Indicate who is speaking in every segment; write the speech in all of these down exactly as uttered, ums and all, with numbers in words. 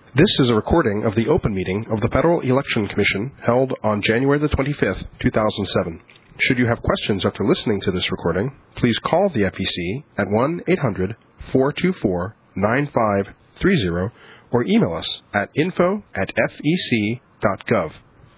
Speaker 1: This is a recording of the open meeting of the Federal Election Commission held on January the twenty-fifth, two thousand seven. Should you have questions after listening to this recording, please call the F E C at one eight hundred, four two four, nine five three zero or email us at info at fec dot gov.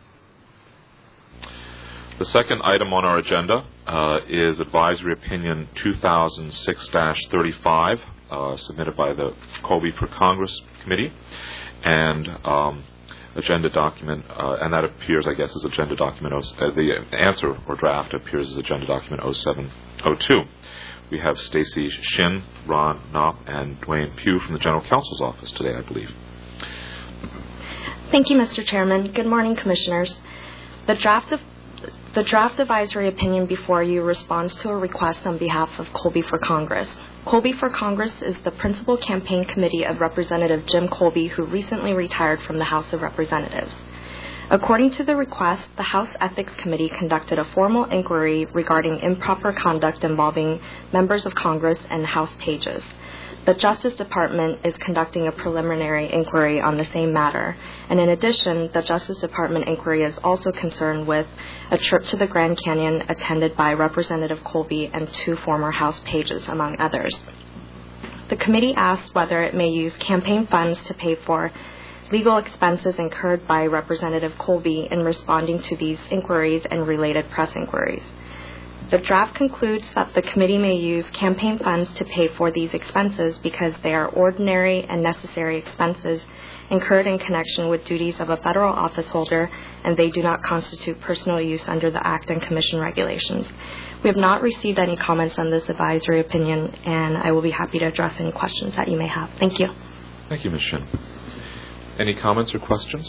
Speaker 2: The second item on our agenda uh, is Advisory Opinion two thousand six dash thirty-five, uh, submitted by the Colby for Congress Committee, and um, agenda document, uh, and that appears, I guess, as agenda document, uh, the answer or draft appears as agenda document oh seven oh two. We have Stacy Shin, Ron Knopp, and Dwayne Pugh from the General Counsel's Office today, I believe.
Speaker 3: Thank you, Mister Chairman. Good morning, Commissioners. The draft of The draft advisory opinion before you responds to a request on behalf of Colby for Congress. Colby for Congress is the principal campaign committee of Representative Jim Colby, who recently retired from the House of Representatives. According to the request, the House Ethics Committee conducted a formal inquiry regarding improper conduct involving members of Congress and House pages. The Justice Department is conducting a preliminary inquiry on the same matter, and in addition, the Justice Department inquiry is also concerned with a trip to the Grand Canyon attended by Representative Colby and two former House pages, among others. The committee asked whether it may use campaign funds to pay for legal expenses incurred by Representative Colby in responding to these inquiries and related press inquiries. The draft concludes that the committee may use campaign funds to pay for these expenses because they are ordinary and necessary expenses incurred in connection with duties of a federal office holder, and they do not constitute personal use under the Act and Commission regulations. We have not received any comments on this advisory opinion, and I will be happy to address any questions that you may have. Thank you.
Speaker 2: Thank you, Miz Shin. Any comments or questions?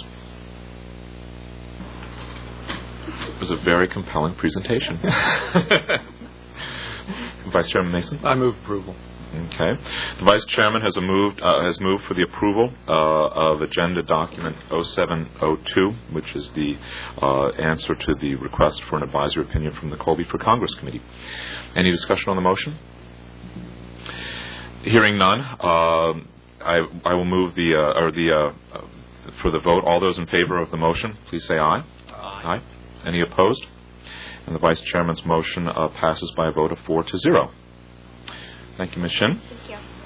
Speaker 2: It was a very compelling presentation. Vice Chairman Mason?
Speaker 4: I move approval.
Speaker 2: Okay. The Vice Chairman has, a moved, uh, has moved for the approval uh, of Agenda Document oh seven oh two, which is the uh, answer to the request for an advisory opinion from the Colby for Congress Committee. Any discussion on the motion? Hearing none, uh, I, I will move the, uh, or the, uh, uh, for the vote. All those in favor of the motion, please say aye.
Speaker 4: Aye.
Speaker 2: Aye. Any opposed? And the Vice Chairman's motion uh, passes by a vote of four to zero. Thank you, Miz Shin.
Speaker 3: Thank you.